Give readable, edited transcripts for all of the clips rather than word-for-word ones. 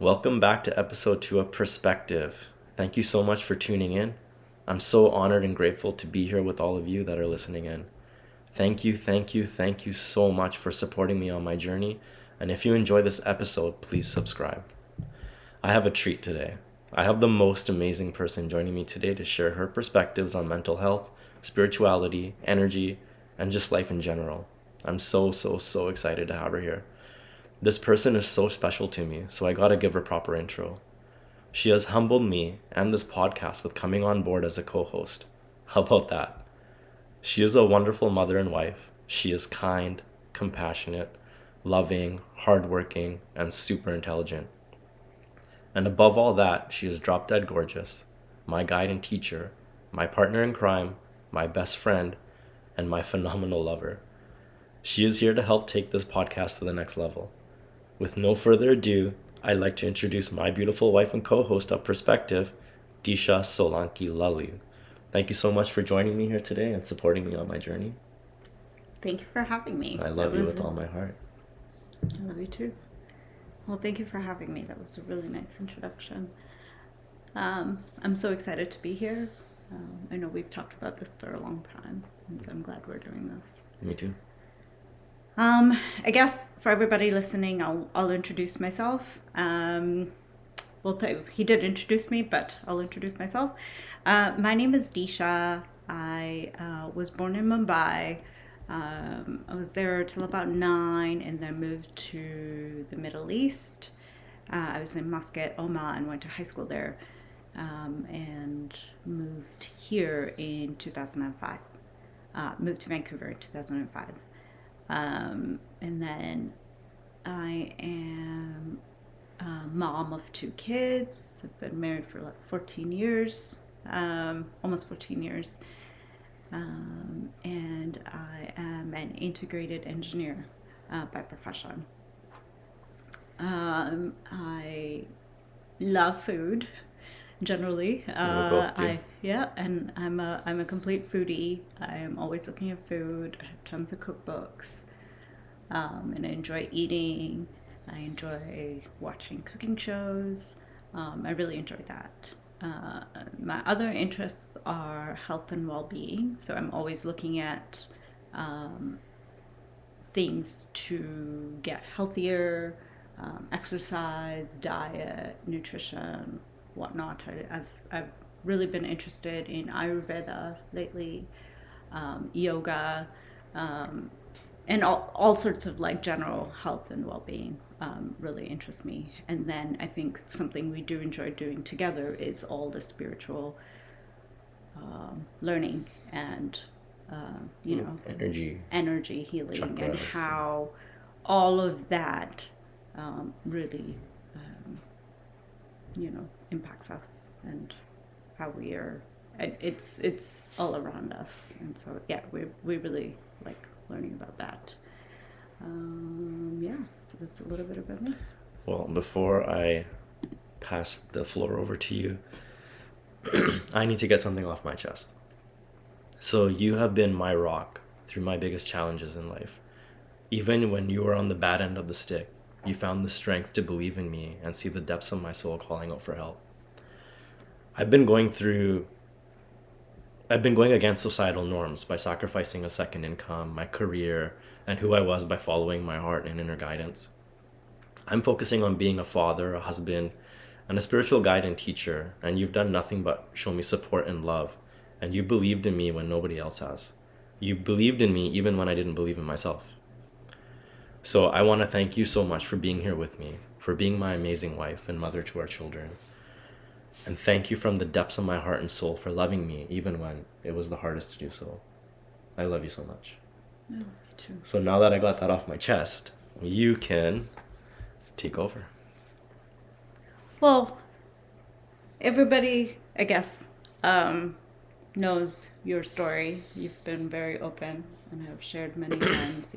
Welcome back to episode 2 of Perspective. Thank you so much for tuning in. I'm so honored and grateful to be here with all of you that are listening in. Thank you so much for supporting me on my journey. And if you enjoy this episode, please subscribe. I have a treat today. I have the most amazing person joining me today to share her perspectives on mental health, spirituality, energy, and just life in general. I'm so excited to have her here. This person is so special to me, so I gotta give her proper intro. She has humbled me and this podcast with coming on board as a co-host. How about that? She is a wonderful mother and wife. She is kind, compassionate, loving, hardworking, and super intelligent. And above all that, she is drop dead gorgeous, my guide and teacher, my partner in crime, my best friend, and my phenomenal lover. She is here to help take this podcast to the next level. With no further ado, I'd like to introduce my beautiful wife and co-host of Perspective, Disha Solanki Lalu. Thank you so much for joining me here today and supporting me on my journey. Thank you for having me. I love you with all my heart. I love you too. Well, thank you for having me. That was a really nice introduction. I'm so excited to be here. I know we've talked about this for a long time, and so I'm glad we're doing this. Me too. I guess for everybody listening, I'll introduce myself. He did introduce me, but I'll introduce myself. My name is Disha. I was born in Mumbai. I was there till about 9 and then moved to the Middle East. I was in Muscat, Oman, went to high school there, and moved here in 2005. Moved to Vancouver in 2005. And then I am a mom of 2 kids. I've been married for like 14 years, almost 14 years. And I am an integrated engineer by profession. I love food generally. We both do. And I'm a complete foodie. I am always looking at food. I have tons of cookbooks, and I enjoy eating. I enjoy watching cooking shows. I really enjoy that. My other interests are health and well-being, so I'm always looking at things to get healthier, exercise, diet, nutrition, whatnot. I've really been interested in Ayurveda lately, yoga, and all sorts of like general health and well-being really interests me. And then I think something we do enjoy doing together is all the spiritual learning and energy healing, chakras, and how all of that really impacts us and how we are. It's all around us, and so we really like learning about that. So that's a little bit about me. Well, before I pass the floor over to you, I need to get something off my chest. So you have been my rock through my biggest challenges in life. Even when you were on the bad end of the stick, you found the strength to believe in me and see the depths of my soul calling out for help. I've been going against societal norms by sacrificing a second income, my career, and who I was by following my heart and inner guidance. I'm focusing on being a father, a husband, and a spiritual guide and teacher, and you've done nothing but show me support and love, and you believed in me when nobody else has. You believed in me even when I didn't believe in myself. So I want to thank you so much for being here with me, for being my amazing wife and mother to our children. And thank you from the depths of my heart and soul for loving me even when it was the hardest to do so. I love you so much. I love you too. So now that I got that off my chest, you can take over. Well, everybody, I guess, knows your story. You've been very open and have shared many times,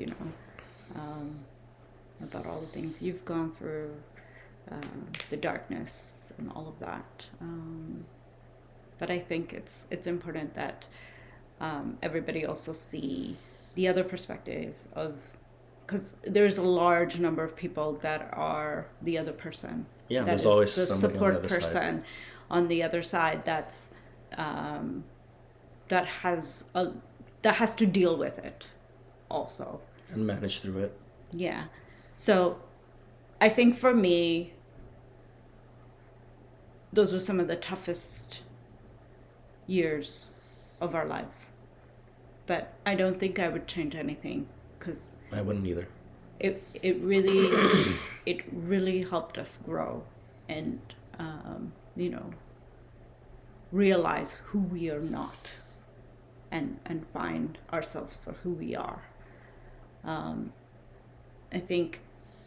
about all the things you've gone through, the darkness and all of that. But I think it's important that everybody also see the other perspective of because there's a large number of people that are the other person. Yeah, That there's is always the somebody on the support other side. person on the other side that's that has to deal with it also. And manage through it. Yeah. So I think for me, those were some of the toughest years of our lives. But I don't think I would change anything, because I wouldn't either. it really helped us grow and you know, realize who we are not, and find ourselves for who we are. I think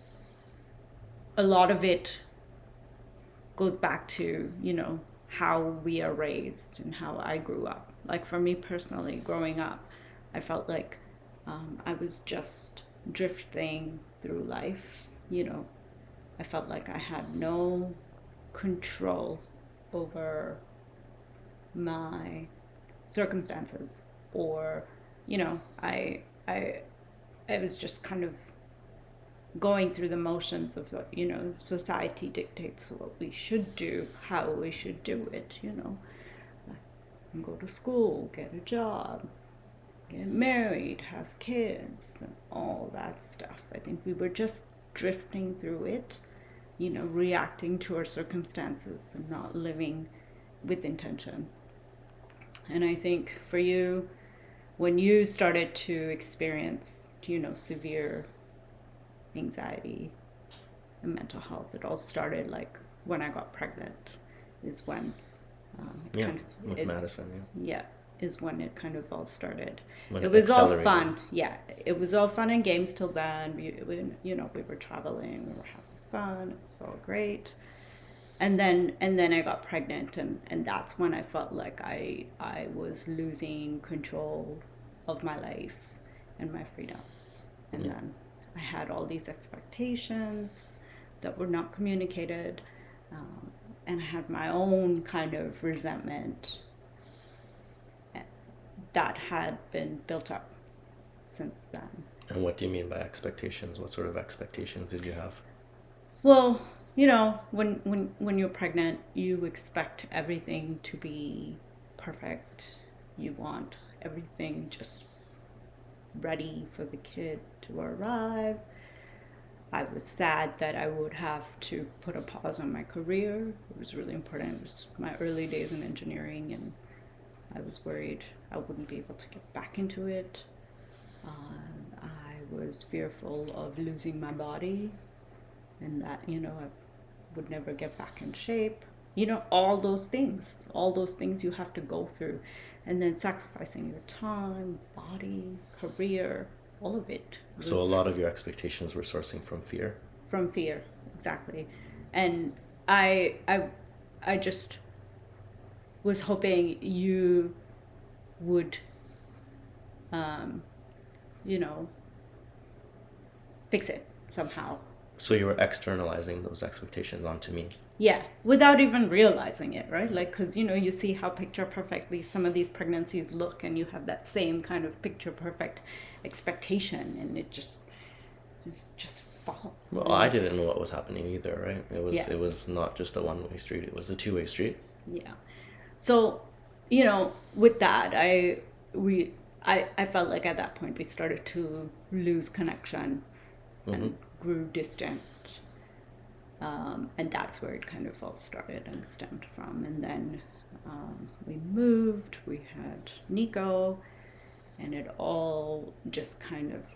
a lot of it goes back to, you know, how we are raised and how I grew up. Like for me personally, growing up, I felt like I was just drifting through life. You know, I felt like I had no control over my circumstances, or, you know, I was just kind of going through the motions of, you know, society dictates what we should do, how we should do it, you know, like go to school, get a job, get married, have kids, and all that stuff. I think we were just drifting through it, you know, reacting to our circumstances and not living with intention. And I think for you, when you started to experience, you know, severe anxiety and mental health, it all started like when I got pregnant, is when with Madison. Yeah, is when it kind of all started. When it was all accelerated. fun. Yeah, it was all fun and games till then. You know, we were traveling, we were having fun. It was all great. And then I got pregnant, and that's when I felt like I was losing control of my life and my freedom. And then I had all these expectations that were not communicated, and I had my own kind of resentment that had been built up since then. And what do you mean by expectations? What sort of expectations did you have? Well, you know, when you're pregnant, you expect everything to be perfect. You want everything just ready for the kid to arrive. I was sad that I would have to put a pause on my career. It was really important. It was my early days in engineering, and I was worried I wouldn't be able to get back into it. I was fearful of losing my body, and that, you know, I would never get back in shape. You know, all those things you have to go through, and then sacrificing your time, body, career, all of it. So a lot of your expectations were sourcing from fear? From fear, exactly. And I just was hoping you would, you know, fix it somehow. So you were externalizing those expectations onto me? Yeah, without even realizing it, right? Like, because, you know, you see how picture perfectly some of these pregnancies look, and you have that same kind of picture perfect expectation, and it just is just false. Well, I didn't know what was happening either, right? It was not just a one-way street, it was a two-way street. Yeah. So, you know, with that, I felt like at that point we started to lose connection and grew distant. And that's where it kind of all started and stemmed from. And then we moved, we had Nico, and it all just kind of,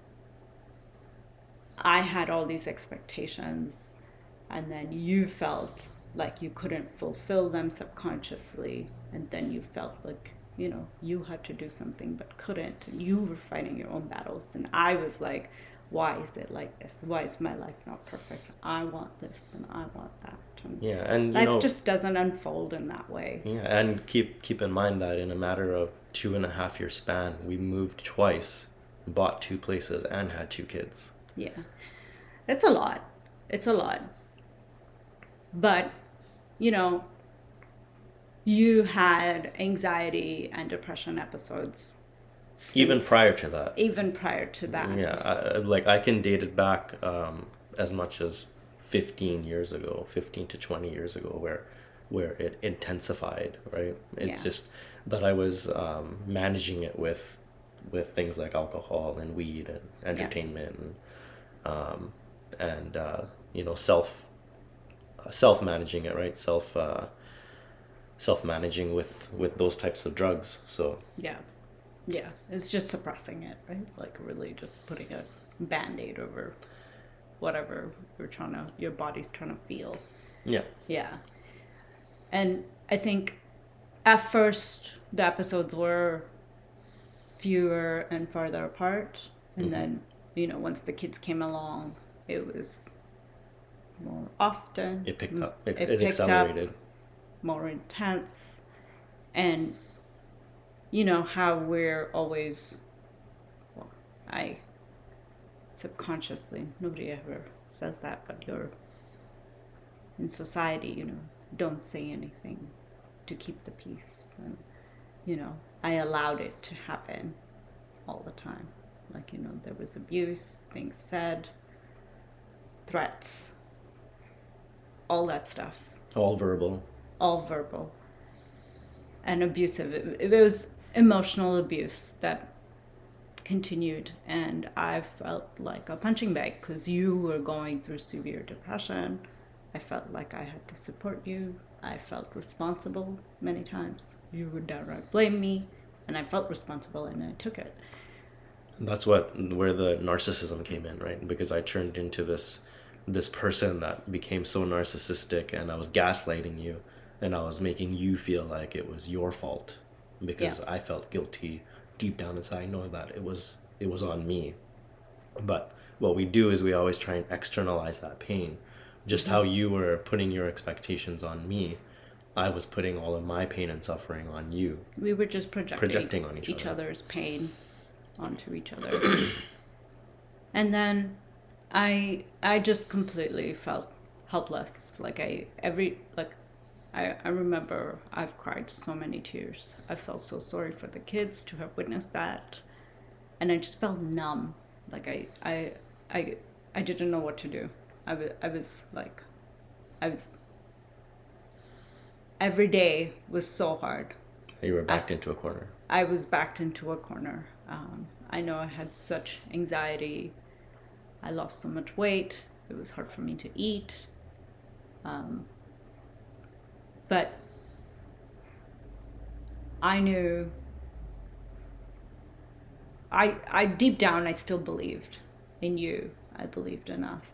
I had all these expectations, and then you felt like you couldn't fulfill them subconsciously, and then you felt like, you know, you had to do something but couldn't, and you were fighting your own battles. And I was like, why is it like this? Why is my life not perfect? I want this and I want that. And life just doesn't unfold in that way. Yeah, and keep in mind that in a matter of 2.5 year span, we moved twice, bought 2 places, and had 2 kids. Yeah, it's a lot. It's a lot. But, you know, you had anxiety and depression episodes Even since prior to that. even prior to that. Yeah, like I can date it back as much as 15 years ago, 15 to 20 years ago, where it intensified, right? It's Yeah. just that I was managing it with things like alcohol and weed and Yeah. entertainment and you know, self managing it, right? Self managing with those types of drugs. So Yeah. Yeah. It's just suppressing it, right? Like really just putting a band-aid over whatever your body's trying to feel. yeah, Yeah. And I think at first the episodes were fewer and farther apart. And then, once the kids came along, it was more often. it picked up. It picked accelerated. up, more intense. And how we're always, well, I subconsciously, nobody ever says that, but you're in society, don't say anything to keep the peace. And, I allowed it to happen all the time. Like, there was abuse, things said, threats, all that stuff. All verbal. All verbal and abusive. It was emotional abuse that continued, and I felt like a punching bag because you were going through severe depression. I felt like I had to support you. I felt responsible many times. You would downright blame me, and I felt responsible, and I took it. That's where the narcissism came in, right? Because I turned into this person that became so narcissistic, and I was gaslighting you, and I was making you feel like it was your fault because I felt guilty deep down inside. I know that it was on me. But what we do is we always try and externalize that pain. Just how you were putting your expectations on me, I was putting all of my pain and suffering on you. We were just projecting on each other's pain onto each other. And then I just completely felt helpless. I remember I've cried so many tears. I felt so sorry for the kids to have witnessed that. And I just felt numb. I didn't know what to do. Every day was so hard. You were backed into a corner. I was backed into a corner. I know I had such anxiety. I lost so much weight. It was hard for me to eat. But I knew, I deep down, I still believed in you. I believed in us.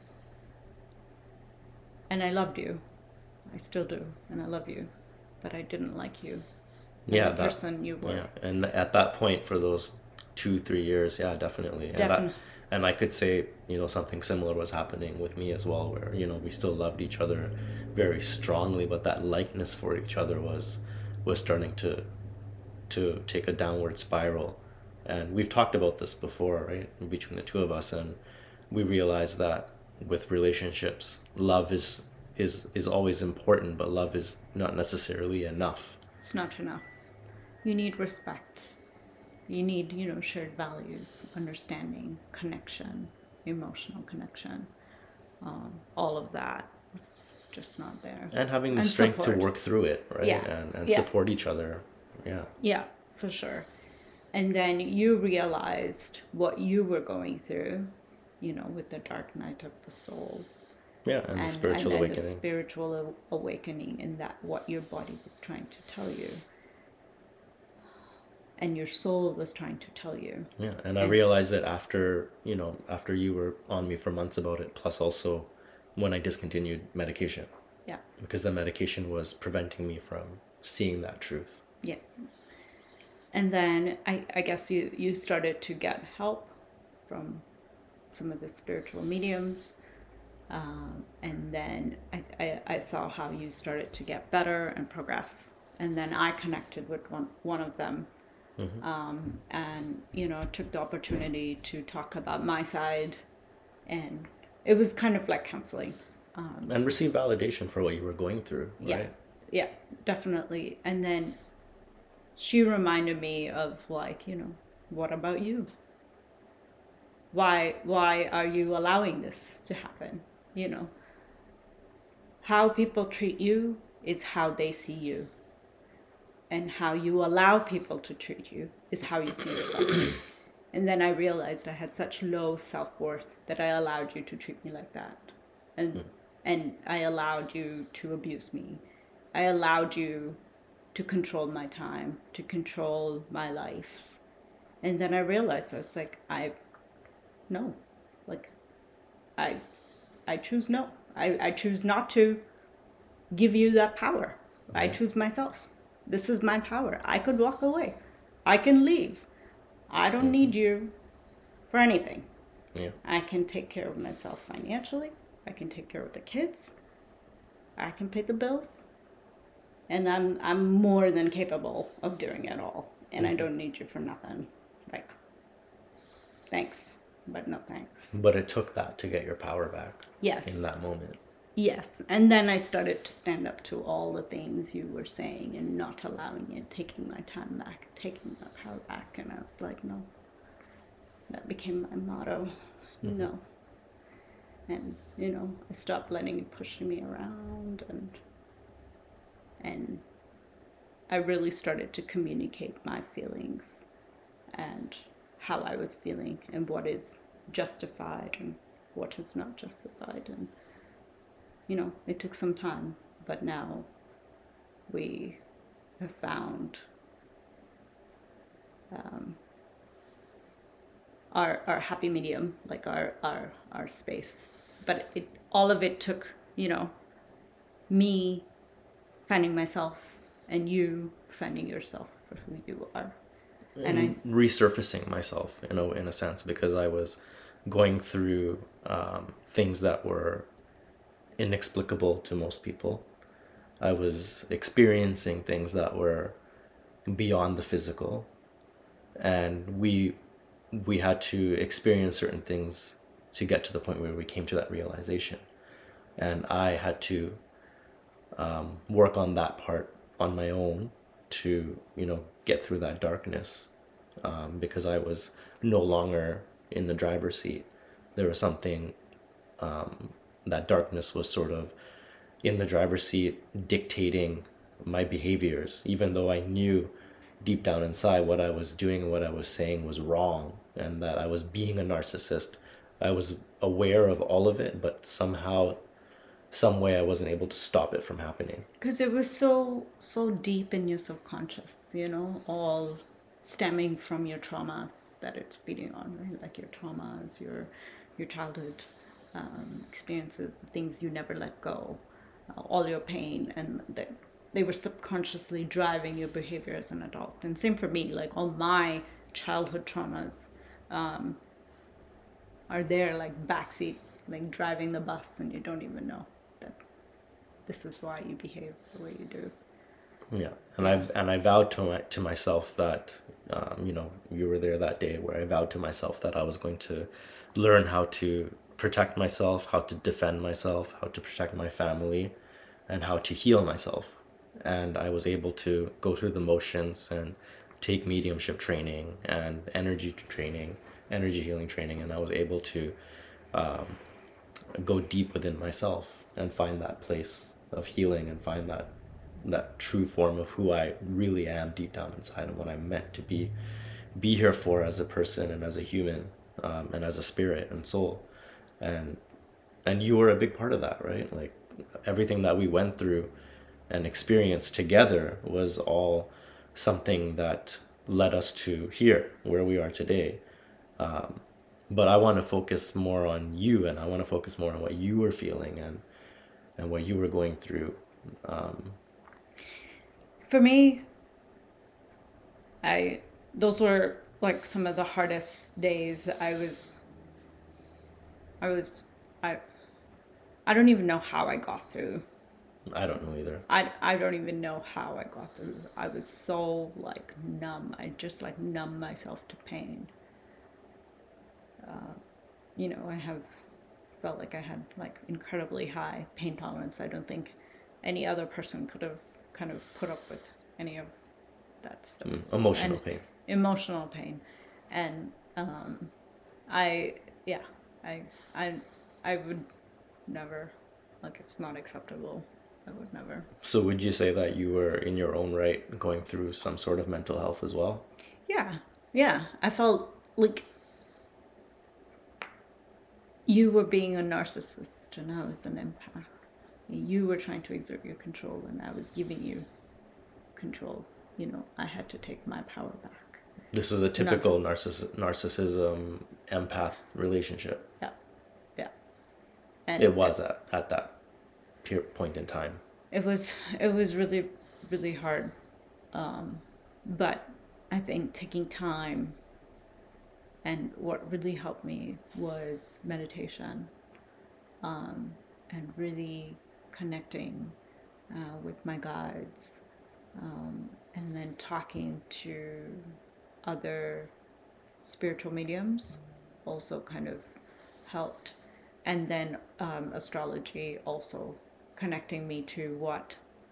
And I loved you. I still do. And I love you. But I didn't like you. Yeah, the person you were. Yeah, and at that point, for those 2-3 years, yeah, definitely. And I could say, something similar was happening with me as well, where, we still loved each other very strongly, but that likeness for each other was starting to take a downward spiral. And we've talked about this before, right, between the two of us, and we realized that with relationships, love is always important, but love is not necessarily enough. It's not enough. You need respect. You need, shared values, understanding, connection, emotional connection. All of that is just not there. And having the strength support. to work through it, right? Yeah. And support each other. Yeah. Yeah, for sure. And then you realized what you were going through, with the dark night of the soul. Yeah, and the spiritual awakening. The spiritual awakening, and that what your body was trying to tell you. And your soul was trying to tell you. Yeah, and I realized that after you were on me for months about it, plus also when I discontinued medication. Yeah. Because the medication was preventing me from seeing that truth. Yeah. And then I guess you started to get help from some of the spiritual mediums. And then I saw how you started to get better and progress. And then I connected with one of them. Mm-hmm. And took the opportunity to talk about my side, and it was kind of like counseling, and receive validation for what you were going through, right? Yeah, definitely. And then she reminded me of what about you? Why are you allowing this to happen? You know, how people treat you is how they see you, and how you allow people to treat you is how you see yourself. And then I realized I had such low self-worth that I allowed you to treat me like that. And I allowed you to abuse me. I allowed you to control my time, to control my life. And then I realized I was like, no. Like I I choose no. I choose not to give you that power. I choose myself. This is my power. I could walk away. I can leave. I don't need you for anything. Yeah. I can take care of myself financially. I can take care of the kids. I can pay the bills. And I'm more than capable of doing it all. And I don't need you for nothing. Like, thanks, but no thanks. But it took that to get your power back. Yes. In that moment. Yes. And then I started to stand up to all the things you were saying and not allowing it, taking my time back, taking my power back. And I was like, no. That became my motto. No. And, you know, I stopped letting it push me around, and I really started to communicate my feelings and how I was feeling and what is justified and what is not justified. And, you know, it took some time, but now we have found our happy medium, like our space. But all of it took, you know, me finding myself and you finding yourself for who you are. And I resurfacing myself in a sense, because I was going through things that were inexplicable to most people. I was experiencing things that were beyond the physical, and we had to experience certain things to get to the point where we came to that realization. And I had to work on that part on my own to, you know, get through that darkness, because I was no longer in the driver's seat. There was something, that darkness was sort of in the driver's seat dictating my behaviors, even though I knew deep down inside what I was doing and what I was saying was wrong, and that I was being a narcissist. I was aware of all of it, but somehow, some way I wasn't able to stop it from happening. Because it was so deep in your subconscious, you know, all stemming from your traumas that it's feeding on, right? Like your traumas, your childhood experiences, the things you never let go, all your pain, and that they were subconsciously driving your behavior as an adult. And same for me, like all my childhood traumas are there, like backseat, like driving the bus, and you don't even know that this is why you behave the way you do. Yeah, and I vowed to myself that, you know, you were there that day where I vowed to myself that I was going to learn how to protect myself, how to defend myself, how to protect my family, and how to heal myself. And I was able to go through the motions and take mediumship training and energy healing training, and I was able to go deep within myself and find that place of healing and find that true form of who I really am deep down inside, and what I'm meant to be here for as a person and as a human, and as a spirit and soul. And you were a big part of that, right? Like everything that we went through and experienced together was all something that led us to here where we are today. But I want to focus more on you, and I want to focus more on what you were feeling and what you were going through. For me, those were like some of the hardest days. I don't even know how I got through. I don't know either. I don't even know how I got through. I was so like numb. I just like numb myself to pain. You know, I felt like I had like incredibly high pain tolerance. I don't think any other person could have kind of put up with any of that stuff. Emotional pain. Emotional pain. And I yeah, I I I would never, like, it's not acceptable. I would never. So would you say that you were in your own right going through some sort of mental health as well? Yeah, yeah. I felt like you were being a narcissist and I was an empath. You were trying to exert your control and I was giving you control. I had to take my power back. This is a Not, typical narcissism empath relationship. yeah, yeah. And It was at that point in time. it was really, really hard. But I think taking time, and what really helped me was meditation, and really connecting with my guides, and then talking to other spiritual mediums also kind of helped. And then astrology also connecting me to what,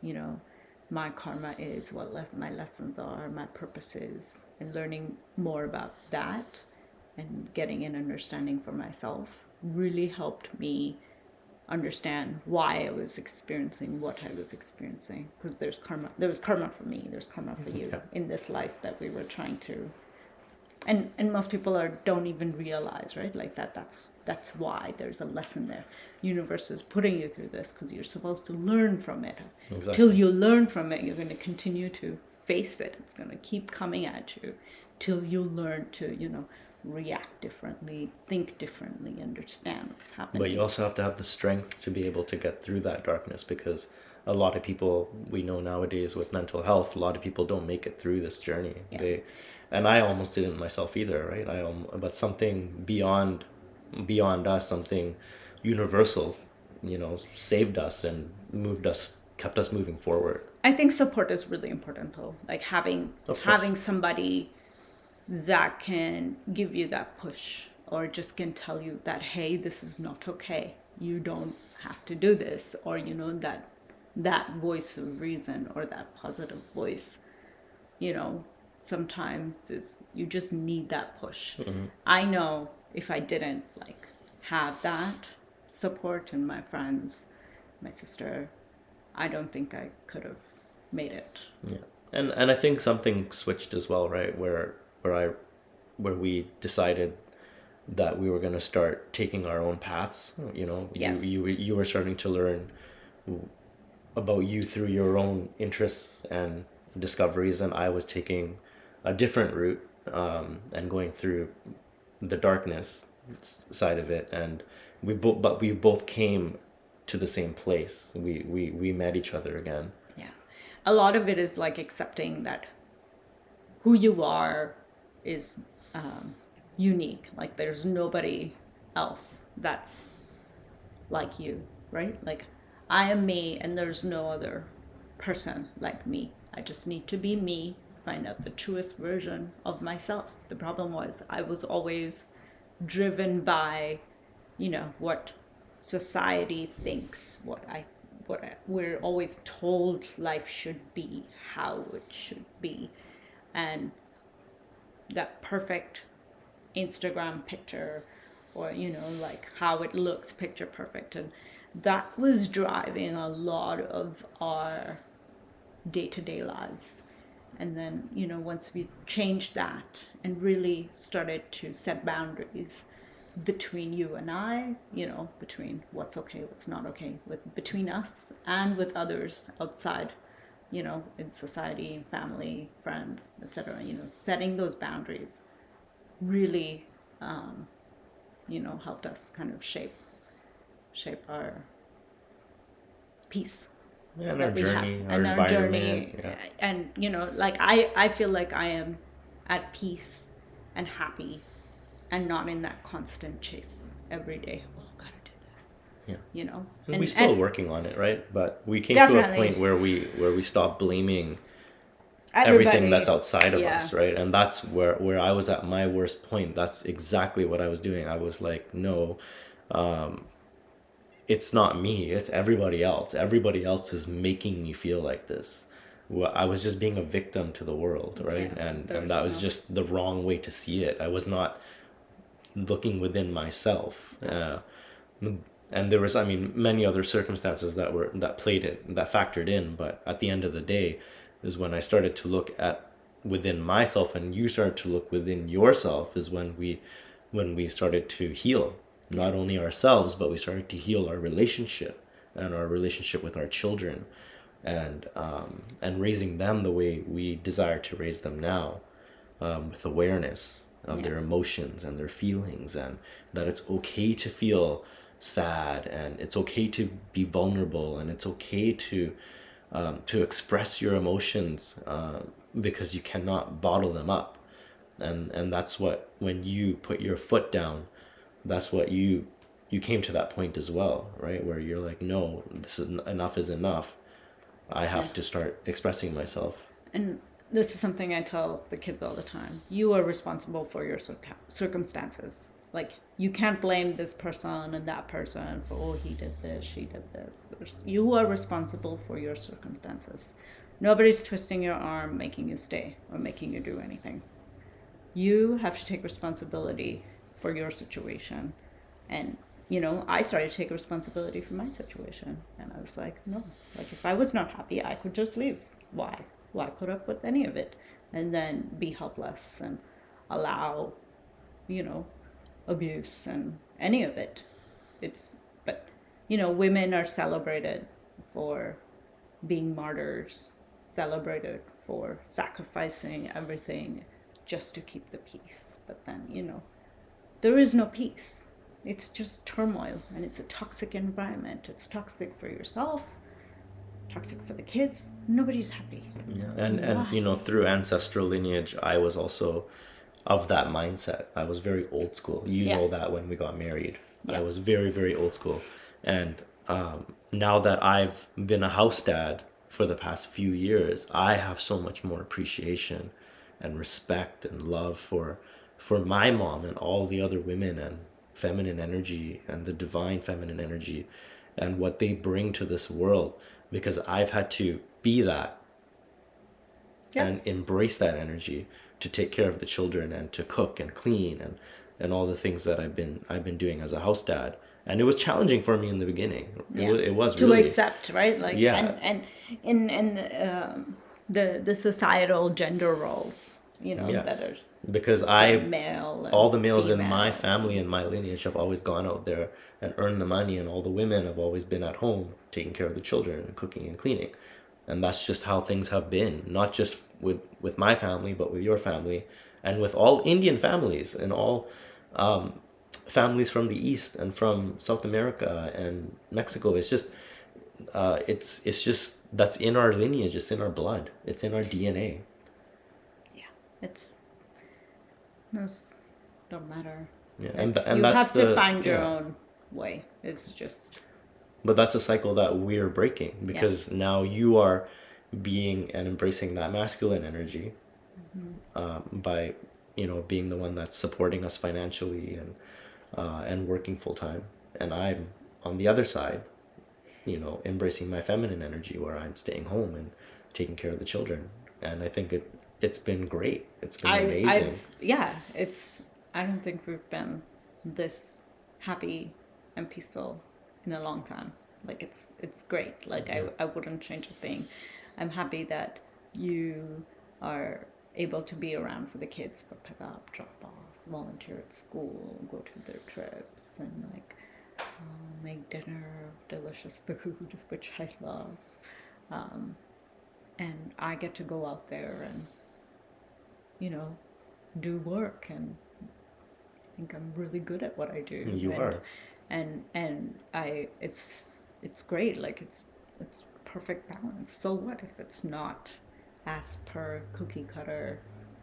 my karma is, what my lessons are, my purpose is, and learning more about that and getting an understanding for myself really helped me understand why I was experiencing what I was experiencing. Because there's karma. There was karma for me. There's karma for you Yeah. in this life that we were trying to. And most people don't even realize, right? Like that's why there's a lesson there. Universe is putting you through this because you're supposed to learn from it. Exactly. Till you learn from it, you're going to continue to face it. It's going to keep coming at you till you learn to, react differently, think differently, understand what's happening. But you also have to have the strength to be able to get through that darkness, because a lot of people we know nowadays with mental health, a lot of people don't make it through this journey. Yeah. And I almost didn't myself either, right? But something beyond us, something universal, saved us and moved us, kept us moving forward. I think support is really important though. Like having somebody that can give you that push, or just can tell you that, hey, this is not okay. You don't have to do this, or that voice of reason, or that positive voice, sometimes is you just need that push. Mm-hmm. I know if I didn't have that support and my friends, my sister, I don't think I could have made it. Yeah. And I think something switched as well, right? Where we decided that we were going to start taking our own paths. Yes. You were starting to learn about you through your own interests and discoveries, and I was taking a different route, and going through the darkness side of it. And we both came to the same place. We met each other again. Yeah. A lot of it is accepting that who you are is unique. Like there's nobody else that's like you, right? Like I am me and there's no other person like me. I just need to be me, find out the truest version of myself. The problem was I was always driven by, what society thinks, we're always told life should be, how it should be. And that perfect Instagram picture, or how it looks picture perfect, and that was driving a lot of our day-to-day lives. And then once we changed that and really started to set boundaries between you and I, between what's okay, what's not okay, between us and with others outside, in society, family, friends, etc. Setting those boundaries really, helped us kind of shape our peace. Yeah, and our journey, our and our journey. environment. Yeah. And I feel like I am at peace and happy, and not in that constant chase every day. Oh, gotta do this. Yeah. And we're still working on it, right? But we came to a point where we stopped blaming everything that's outside of us, right? And that's where I was at my worst point. That's exactly what I was doing. I was like, no, it's not me, it's everybody else. Everybody else is making me feel like this. I was just being a victim to the world, right? Yeah, And that was no. just the wrong way to see it. I was not looking within myself. And there was, I mean, many other circumstances that played it, that factored in, but at the end of the day is when I started to look at within myself, and you started to look within yourself, is when we started to heal not only ourselves, but we started to heal our relationship and our relationship with our children, and raising them the way we desire to raise them now, with awareness of Yeah. their emotions and their feelings, and that it's okay to feel sad, and it's okay to be vulnerable, and it's okay to express your emotions, because you cannot bottle them up. And that's what, when you put your foot down, that's what you came to that point as well, right? Where you're like, no, this is enough is enough. I Yeah. have to start expressing myself. And this is something I tell the kids all the time. You are responsible for your circumstances. Like, you can't blame this person and that person for, oh, he did this, she did this. You are responsible for your circumstances. Nobody's twisting your arm, making you stay, or making you do anything. You have to take responsibility for your situation. And, I started to take responsibility for my situation. And I was like, no, like, if I was not happy, I could just leave. Why put up with any of it? And then be helpless and allow, you know, abuse and any of it. But, women are celebrated for being martyrs, celebrated for sacrificing everything just to keep the peace. But then, there is no peace. It's just turmoil, and it's a toxic environment. It's toxic for yourself, toxic for the kids. Nobody's happy. Yeah. And through ancestral lineage, I was also of that mindset. I was very old school. You Yeah. know that when we got married, I Yeah. was very, very old school. And now that I've been a house dad for the past few years, I have so much more appreciation and respect and love for my mom and all the other women, and feminine energy, and the divine feminine energy, and what they bring to this world, because I've had to be that Yeah. and embrace that energy to take care of the children, and to cook and clean, and all the things that I've been doing as a house dad. And it was challenging for me in the beginning. Yeah. It was to really, accept, right? Like, Yeah. and in the societal gender roles, Yes. that are Because male and all the males in my females. family and my lineage have always gone out there and earned the money, and all the women have always been at home taking care of the children and cooking and cleaning. And that's just how things have been, not just with my family, but with your family, and with all Indian families, and all families from the East and from South America and Mexico. It's just it's just, that's in our lineage. It's in our blood. It's in our DNA. Yeah, it's those don't matter. Yeah, You that's have to the find your yeah. own way. It's just But that's a cycle that we're breaking, because now you are being and embracing that masculine energy, by being the one that's supporting us financially, and working full time, and I'm on the other side, embracing my feminine energy, where I'm staying home and taking care of the children. And I think it's been great. It's been amazing. I don't think we've been this happy and peaceful in a long time. Like, it's great. Like, I wouldn't change a thing. I'm happy that you are able to be around for the kids, for pick up, drop off, volunteer at school, go to their trips, and like make dinner, delicious food, which I love. And I get to go out there and do work, and I think I'm really good at what I do. You are. And it's great. Like, it's perfect balance. So what if it's not as per cookie cutter,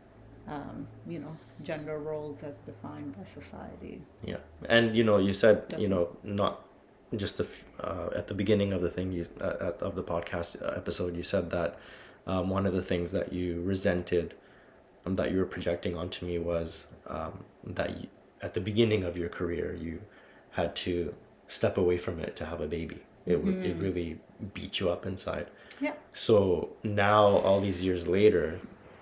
gender roles as defined by society? Yeah. And you said, Doesn't- not just at the beginning of the thing, of the podcast episode, you said that one of the things that you resented, that you were projecting onto me, was that at the beginning of your career, you had to step away from it to have a baby. It really beat you up inside. Yeah. So now, all these years later,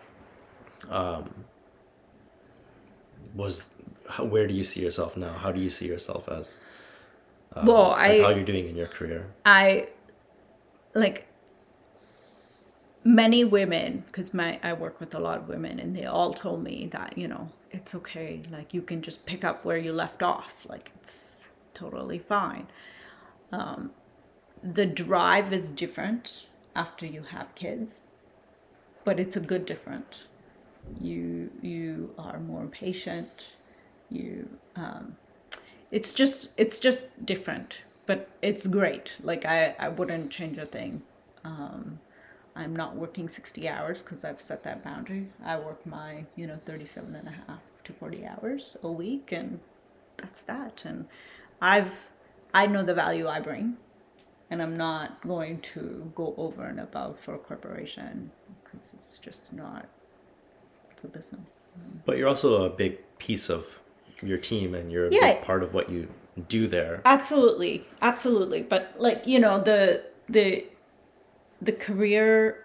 where do you see yourself now? How do you see yourself as Well, as how you're doing in your career? I like many women, because I work with a lot of women, and they all told me that, you know, it's okay, like you can just pick up where you left off, like it's totally fine. The drive is different after you have kids, but it's a good different. You are more patient. You it's just different, but it's great. Like I wouldn't change a thing. I'm not working 60 hours because I've set that boundary. I work my, 37 and a half to 40 hours a week, and that's that. And I know the value I bring, and I'm not going to go over and above for a corporation because it's just not, it's a business. But you're also a big piece of your team, and you're a Yeah. big part of what you do there. Absolutely, absolutely. But like, the career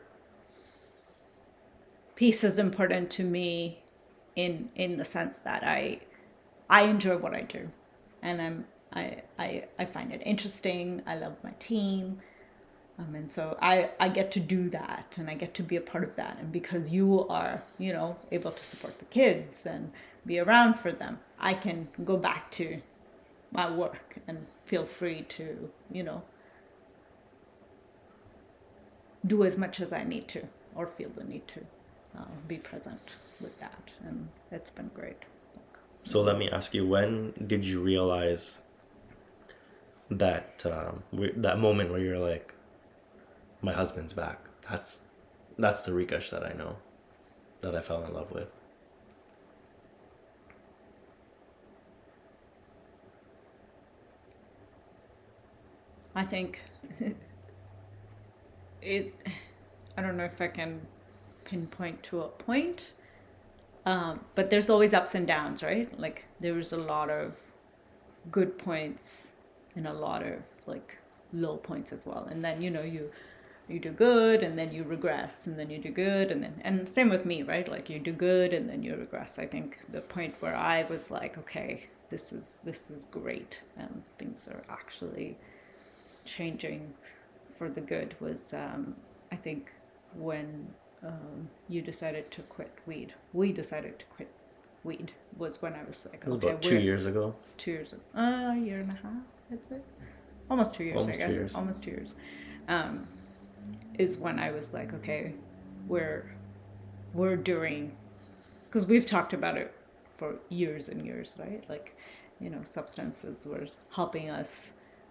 piece is important to me in the sense that I enjoy what I do, and I find it interesting. I love my team, and so I get to do that, and I get to be a part of that. And because you are, able to support the kids and be around for them, I can go back to my work and feel free to, do as much as I need to, or feel the need to be present with that. And it's been great. So let me ask you, when did you realize that that moment where you're like, my husband's back? That's the Rikesh that I know, that I fell in love with. I think I don't know if I can pinpoint to a point, but there's always ups and downs, right? Like there was a lot of good points and a lot of like low points as well. And then, you do good, and then you regress, and then you do good, and same with me, right? Like you do good and then you regress. I think the point where I was like, okay, this is great, and things are actually changing for the good was I think when you decided to quit weed. We decided to quit weed was when I was like, It was okay, about 2 years ago. 2 years ago, a year and a half, I'd say, almost 2 years. Almost I guess 2 years. almost 2 years. Is when I was like, okay, we're doing, because we've talked about it for years and years, right? Like, substances were helping us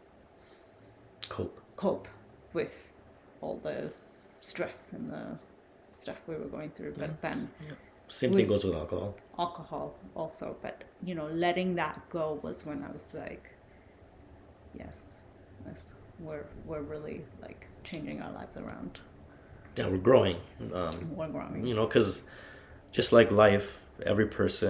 cope with all the stress and the stuff we were going through. But then Same thing goes with alcohol. Alcohol also, but letting that go was when I was like, yes, we're really like changing our lives around. Yeah, we're growing. We're growing. Because just like life, every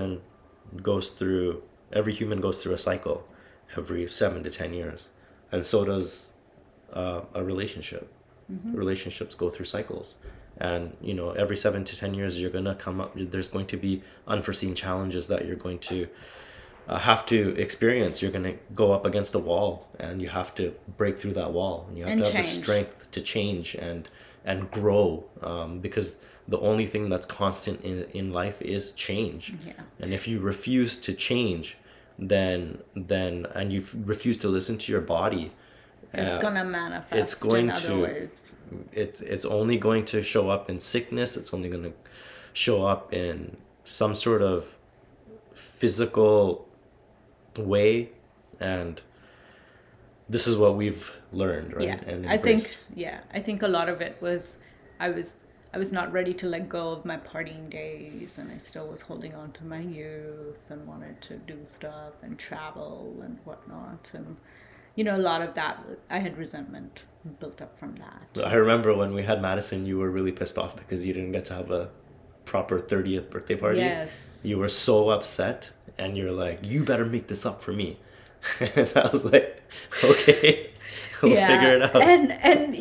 human goes through a cycle every 7 to 10 years, and so does a relationship. Mm-hmm. Relationships go through cycles, and every 7 to 10 years you're gonna come up. There's going to be unforeseen challenges that you're going to have to experience. You're going to go up against a wall, and you have to break through that wall, and you have to have the strength to change and grow, because the only thing that's constant in life is change. Yeah. And if you refuse to change, then and you refuse to listen to your body, it's gonna manifest in other ways. It's only going to show up in sickness. It's only going to show up in some sort of physical way, and this is what we've learned, right? Yeah. And I think a lot of it was I was not ready to let go of my partying days, and I still was holding on to my youth and wanted to do stuff and travel and whatnot, and a lot of that, I had resentment built up from that. I remember when we had Madison, you were really pissed off because you didn't get to have a proper 30th birthday party. Yes. You were so upset, and you're like, you better make this up for me. And I was like, okay. We'll figure it out. And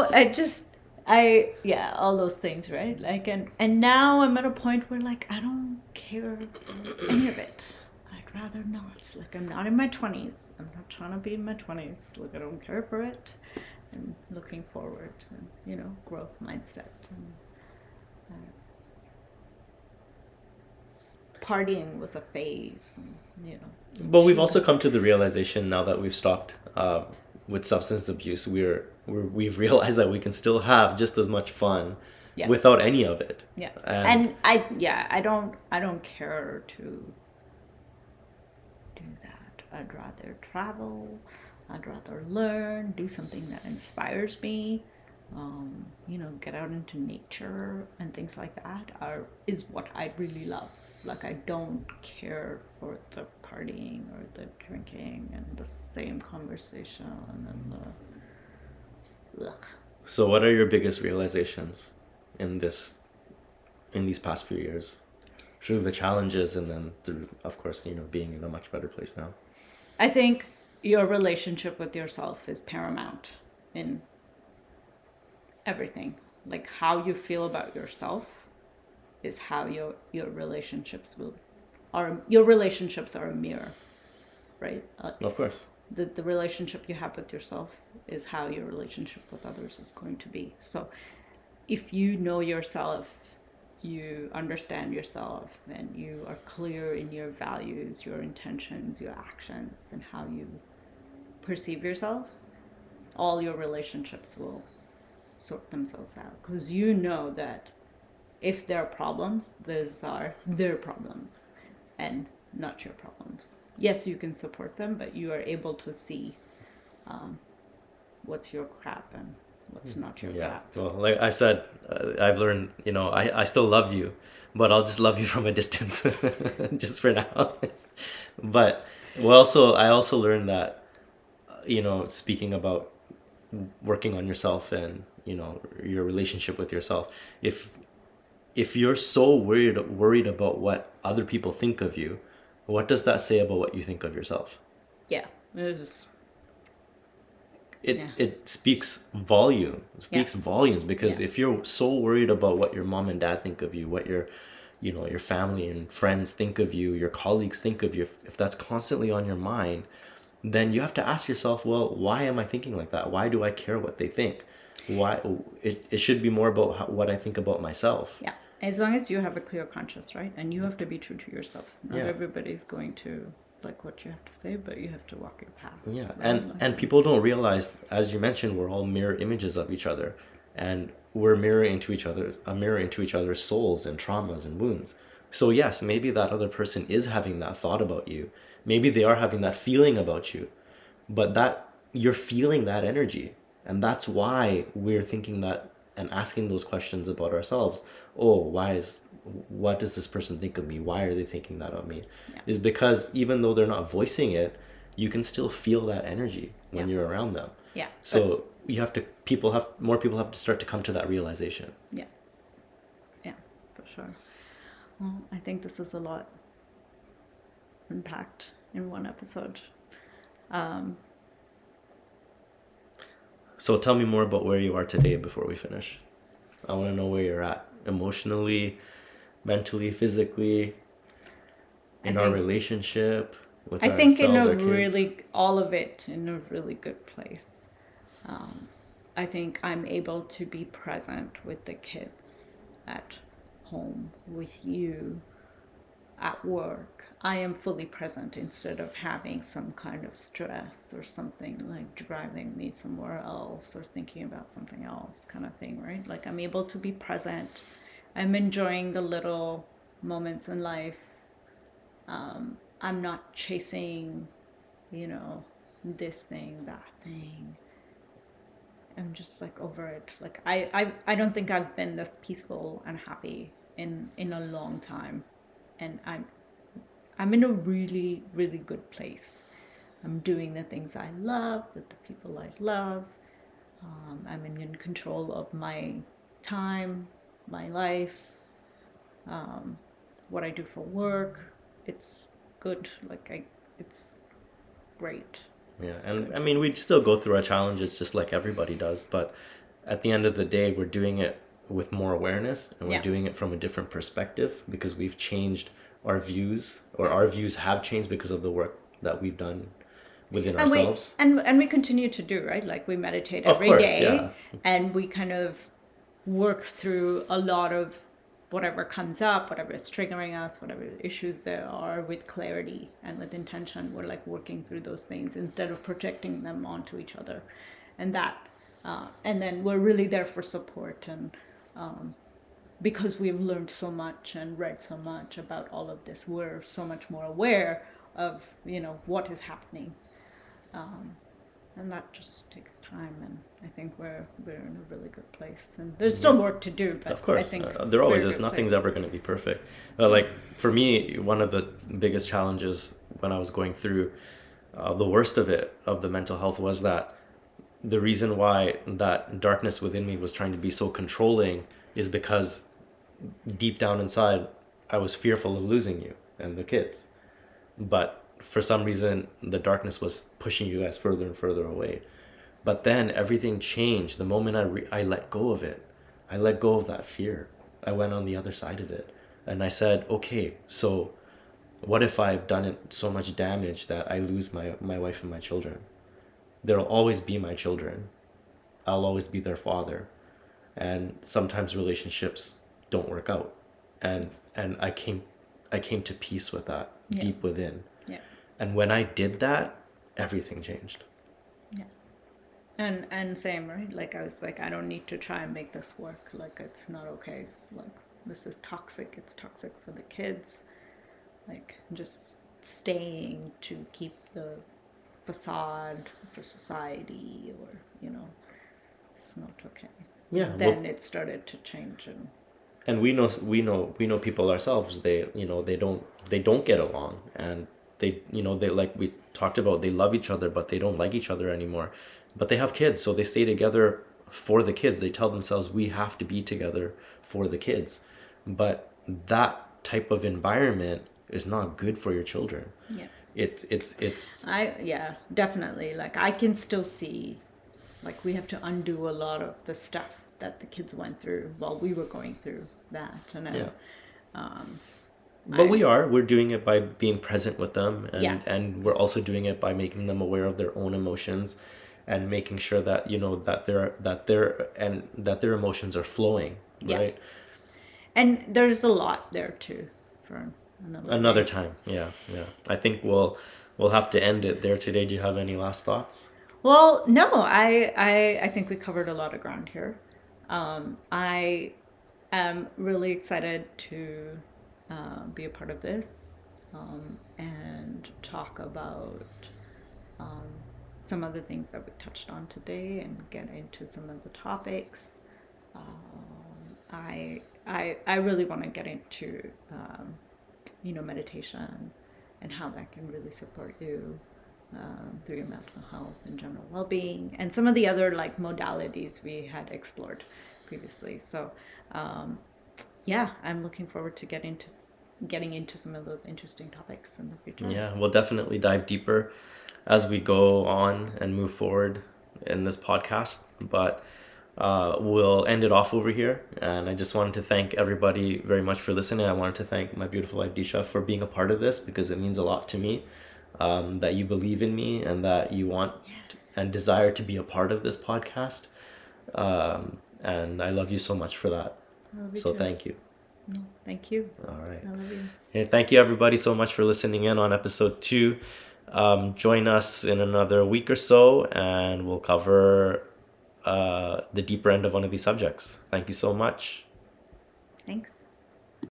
yeah, all those things, right? Like, and now I'm at a point where, like, I don't care for any of it. I'd rather not. Like, I'm not in my 20s. I'm not trying to be in my 20s. Like, I don't care for it. And looking forward and, growth mindset and partying was a phase, But we've also come to the realization now that we've stopped with substance abuse. We've realized that we can still have just as much fun Yeah. without any of it. Yeah. And I don't care to do that. I'd rather travel. I'd rather learn, do something that inspires me. Get out into nature and things like that is what I really love. Like, I don't care for the partying or the drinking and the same conversation and the ugh. so what are your biggest realizations in these past few years? Through the challenges and then through, of course, being in a much better place now. I think your relationship with yourself is paramount in everything. Like, how you feel about yourself is how your relationships your relationships are a mirror, right? Of course. The relationship you have with yourself is how your relationship with others is going to be. So if you know yourself, you understand yourself, and you are clear in your values, your intentions, your actions, and how you perceive yourself, all your relationships will sort themselves out, because you know that if there are problems, those are their problems and not your problems. Yes, you can support them, but you are able to see what's your crap and what's not your crap. Well, like I said, I've learned, I still love you, but I'll just love you from a distance just for now. But I also learned that, speaking about working on yourself and, your relationship with yourself, if you're so worried about what other people think of you, what does that say about what you think of yourself? Yeah. It speaks volumes, because if you're so worried about what your mom and dad think of you, what your family and friends think of you, your colleagues think of you, if that's constantly on your mind, then you have to ask yourself, well, why am I thinking like that? Why do I care what they think? Why it should be more about what I think about myself. Yeah, as long as you have a clear conscience, right? And you have to be true to yourself. Not everybody's going to like what you have to say, but you have to walk your path. Yeah, right? and people don't realize, as you mentioned, we're all mirror images of each other, and we're a mirror into each other's souls and traumas and wounds. So yes, maybe that other person is having that thought about you. Maybe they are having that feeling about you, but that you're feeling that energy. And that's why we're thinking that and asking those questions about ourselves. Oh, what does this person think of me? Why are they thinking that of me? Yeah. Is because even though they're not voicing it, you can still feel that energy when you're around them. Yeah. So more people have to start to come to that realization. Yeah. Yeah, for sure. Well, I think this is a lot unpacked in one episode. So tell me more about where you are today before we finish. I want to know where you're at emotionally, mentally, physically, in our relationship with ourselves, I think all of it in a really good place. I think I'm able to be present with the kids at home, with you, at work. I am fully present instead of having some kind of stress or something like driving me somewhere else or thinking about something else kind of thing, right? Like, I'm able to be present. I'm enjoying the little moments in life. I'm not chasing, this thing, that thing. I'm just like over it. Like, I don't think I've been this peaceful and happy in a long time. And I'm in a really, really good place. I'm doing the things I love with the people I love. I'm in control of my time, my life, what I do for work. It's good. It's great. Yeah. It's And good. I mean, we still go through our challenges just like everybody does, but at the end of the day, we're doing it with more awareness and we're Yeah. doing it from a different perspective because we've changed our views, or our views have changed because of the work that we've done within And we ourselves. and we continue to do, right? Like we meditate Of every course, yeah. day, and we kind of work through a lot of whatever comes up, whatever is triggering us, whatever issues there are, with clarity and with intention. We're like working through those things instead of projecting them onto each other, and and then we're really there for support, and because we've learned so much and read so much about all of this, we're so much more aware of what is happening, and that just takes time. And I think we're in a really good place, and there's still work to do, but Of course, I think there always very is. good Nothing's place. ever going to be perfect. Like for me, one of the biggest challenges when I was going through the worst of the mental health, was that the reason why that darkness within me was trying to be so controlling is because deep down inside, I was fearful of losing you and the kids. But for some reason, the darkness was pushing you guys further and further away. But then everything changed the moment I let go of it. I let go of that fear. I went on the other side of it. And I said, okay, so what if I've done it so much damage that I lose my wife and my children? There'll always be my children. I'll always be their father. And sometimes relationships don't work out. And I came to peace with that Yeah. deep within. Yeah. And when I did that, everything changed. Yeah. And same, right? Like I was like, I don't need to try and make this work. Like it's not okay. Like this is toxic. It's toxic for the kids. Like just staying to keep the facade for society, or it's not okay. Yeah. Then it started to change, And we know people ourselves. They don't get along, and they, like we talked about, they love each other, but they don't like each other anymore. But they have kids, so they stay together for the kids. They tell themselves, we have to be together for the kids. But that type of environment is not good for your children. yeah. It's Yeah, definitely. Like I can still see, like we have to undo a lot of the stuff that the kids went through while we were going through that. And yeah. But we're doing it by being present with them, and Yeah. and we're also doing it by making them aware of their own emotions, and making sure that that their emotions are flowing, Yeah. right? And there's a lot there too for Another day. time. Yeah. I think we'll have to end it there today. Do you have any last thoughts? Well, no, I think we covered a lot of ground here. I am really excited to be a part of this, and talk about some of the things that we touched on today and get into some of the topics. I really want to get into meditation and how that can really support you through your mental health and general well-being, and some of the other like modalities we had explored previously. So yeah, I'm looking forward to getting into some of those interesting topics in the future. Yeah, we'll definitely dive deeper as we go on and move forward in this podcast. But we'll end it off over here. And I just wanted to thank everybody very much for listening. I wanted to thank my beautiful wife, Disha, for being a part of this, because it means a lot to me, that you believe in me and that you want and desire to be a part of this podcast. And I love you so much for that. I love you So too. thank you. No, thank you. All right. I love you. And thank you everybody so much for listening in on episode 2. Join us in another week or so, and we'll cover the deeper end of one of these subjects. Thank you so much. Thanks.